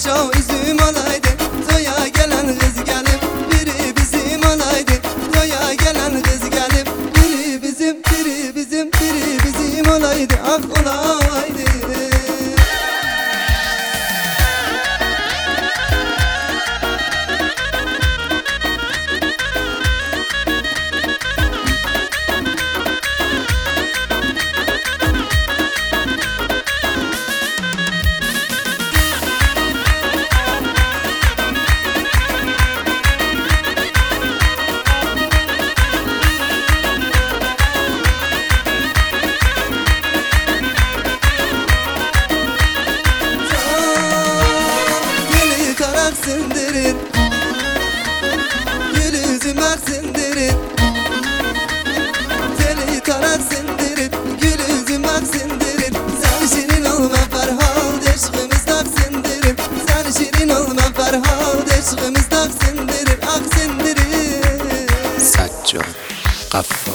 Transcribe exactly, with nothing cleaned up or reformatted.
şov üzüm olaydı. Toya gelen kız gelip biri bizim olaydı. Toya gelen kız gelip biri bizim, biri bizim, biri bizim olaydı. Ah olaydı. Sindirin, gül üzüm ak sindirin. Teli tarak sindirin, gül üzüm ak sindirin. Sen şirin olma Ferhat, eşkimiz tak sindirin. Sen şirin olma Ferhat, eşkimiz tak sindirin. Ak sindirin. Saccon, Gaffar